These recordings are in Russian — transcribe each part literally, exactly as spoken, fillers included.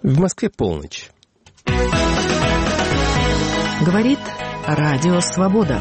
В Москве полночь. Говорит Радио Свобода.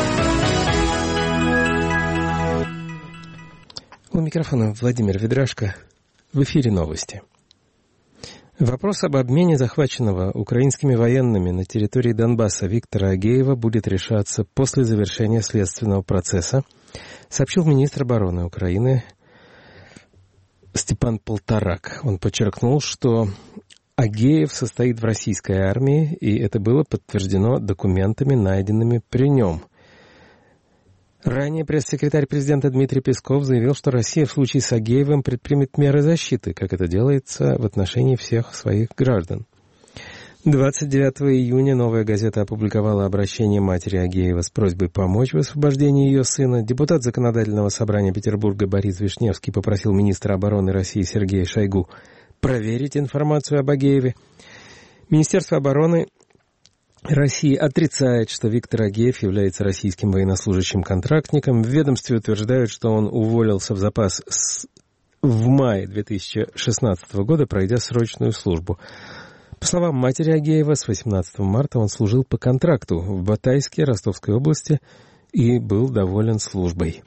У микрофона Владимир Ведрашко. В эфире новости. Вопрос об обмене захваченного украинскими военными на территории Донбасса Виктора Агеева будет решаться после завершения следственного процесса, сообщил министр обороны Украины Степан Полторак. Он подчеркнул, что Агеев состоит в российской армии, и это было подтверждено документами, найденными при нем. Ранее пресс-секретарь президента Дмитрий Песков заявил, что Россия в случае с Агеевым предпримет меры защиты, как это делается в отношении всех своих граждан. двадцать девятого июня «Новая газета» опубликовала обращение матери Агеева с просьбой помочь в освобождении ее сына. Депутат Законодательного собрания Петербурга Борис Вишневский попросил министра обороны России Сергея Шойгу проверить информацию об Агееве. Министерство обороны России отрицает, что Виктор Агеев является российским военнослужащим-контрактником. В ведомстве утверждают, что он уволился в запас с... в мае две тысячи шестнадцатого года, пройдя срочную службу. По словам матери Агеева, с восемнадцатого марта он служил по контракту в Батайске, Ростовской области, и был доволен службой.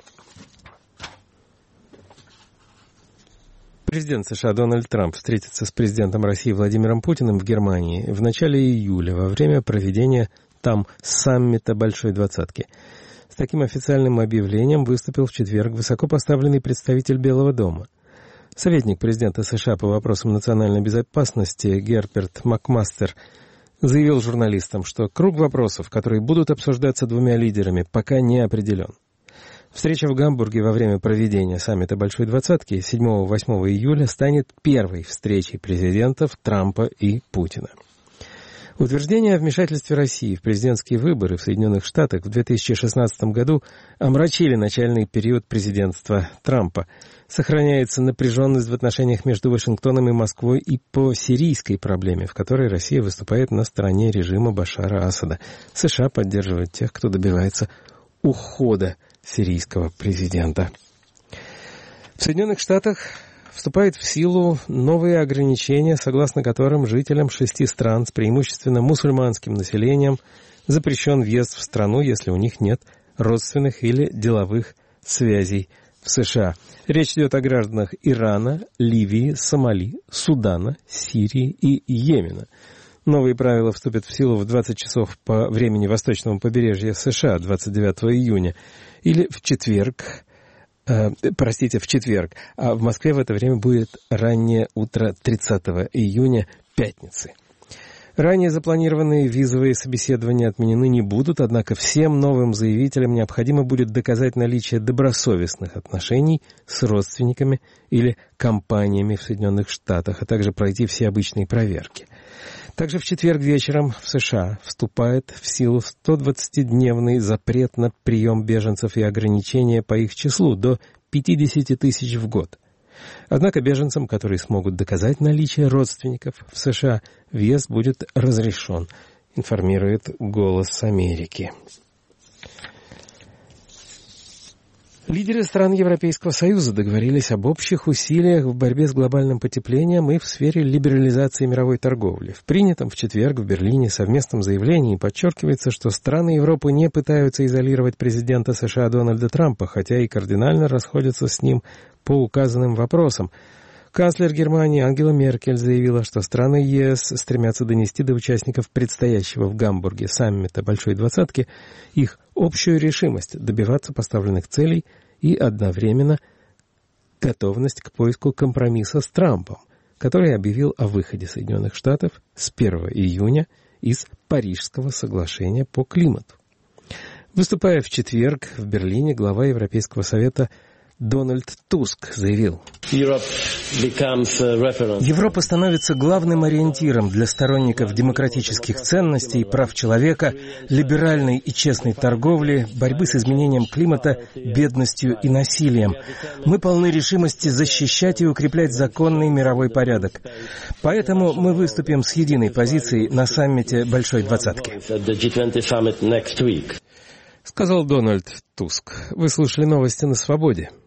Президент США Дональд Трамп встретится с президентом России Владимиром Путиным в Германии в начале июля во время проведения там саммита Большой Двадцатки. С таким официальным объявлением выступил в четверг высокопоставленный представитель Белого дома. Советник президента США по вопросам национальной безопасности Герберт Макмастер заявил журналистам, что круг вопросов, которые будут обсуждаться двумя лидерами, пока не определен. Встреча в Гамбурге во время проведения саммита Большой Двадцатки седьмого-восьмого июля станет первой встречей президентов Трампа и Путина. Утверждение о вмешательстве России в президентские выборы в Соединенных Штатах в две тысячи шестнадцатом году омрачили начальный период президентства Трампа. Сохраняется напряженность в отношениях между Вашингтоном и Москвой и по сирийской проблеме, в которой Россия выступает на стороне режима Башара Асада. США поддерживает тех, кто добивается ухода сирийского президента. В Соединенных Штатах вступают в силу новые ограничения, согласно которым жителям шести стран с преимущественно мусульманским населением запрещен въезд в страну, если у них нет родственных или деловых связей в США. Речь идет о гражданах Ирана, Ливии, Сомали, Судана, Сирии и Йемена. Новые правила вступят в силу в двадцать часов по времени восточного побережья США двадцать девятого июня или в четверг, э, простите, в четверг, а в Москве в это время будет раннее утро тридцатого июня, пятницы. Ранее запланированные визовые собеседования отменены не будут, однако всем новым заявителям необходимо будет доказать наличие добросовестных отношений с родственниками или компаниями в Соединенных Штатах, а также пройти все обычные проверки. Также в четверг вечером в США вступает в силу сто двадцатидневный запрет на прием беженцев и ограничения по их числу до пятьдесят тысяч в год. Однако беженцам, которые смогут доказать наличие родственников в США, въезд будет разрешен, информирует «Голос Америки». Лидеры стран Европейского Союза договорились об общих усилиях в борьбе с глобальным потеплением и в сфере либерализации мировой торговли. В принятом в четверг в Берлине совместном заявлении подчеркивается, что страны Европы не пытаются изолировать президента США Дональда Трампа, хотя и кардинально расходятся с ним по указанным вопросам. Канцлер Германии Ангела Меркель заявила, что страны ЕС стремятся донести до участников предстоящего в Гамбурге саммита Большой Двадцатки их общую решимость добиваться поставленных целей и одновременно готовность к поиску компромисса с Трампом, который объявил о выходе Соединенных Штатов с первого июня из Парижского соглашения по климату. Выступая в четверг в Берлине, глава Европейского совета Дональд Туск заявил: Европа становится главным ориентиром для сторонников демократических ценностей, прав человека, либеральной и честной торговли, борьбы с изменением климата, бедностью и насилием. Мы полны решимости защищать и укреплять законный мировой порядок. Поэтому мы выступим с единой позицией на саммите Большой Двадцатки. Сказал Дональд Туск. Вы слушали новости на Свободе.